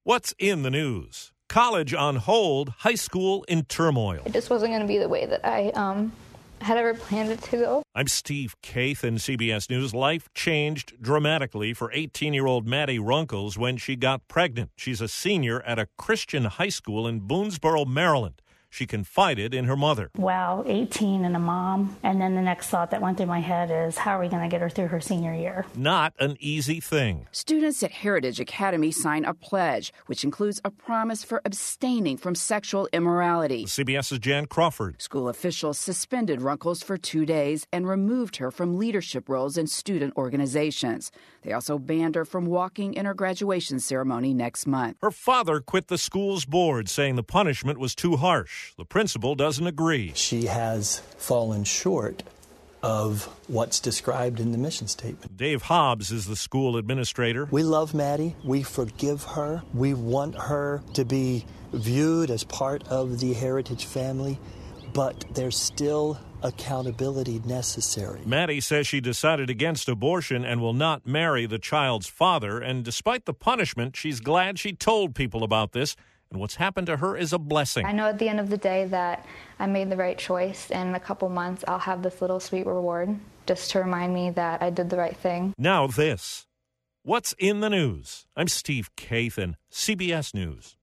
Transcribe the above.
What's in the news? College on hold, high school in turmoil. It just wasn't going to be the way that I had ever planned it to go. I'm Steve Kaith in CBS News. Life changed dramatically for 18-year-old Maddie Runkles when she got pregnant. She's a senior at a Christian high school in Boonesboro, Maryland. She confided in her mother. Wow, 18 and a mom. And then the next thought that went through my head is, how are we going to get her through her senior year? Not an easy thing. Students at Heritage Academy sign a pledge, which includes a promise for abstaining from sexual immorality. CBS's Jan Crawford. School officials suspended Runkles for 2 days and removed her from leadership roles in student organizations. They also banned her from walking in her graduation ceremony next month. Her father quit the school's board, saying the punishment was too harsh. The principal doesn't agree. She has fallen short of what's described in the mission statement. Dave Hobbs is the school administrator. We love Maddie. We forgive her. We want her to be viewed as part of the Heritage family, but there's still accountability necessary. Maddie says she decided against abortion and will not marry the child's father, and despite the punishment, she's glad she told people about this. And what's happened to her is a blessing. I know at the end of the day that I made the right choice, and in a couple months I'll have this little sweet reward just to remind me that I did the right thing. Now this. What's in the news? I'm Steve Kaith in CBS News.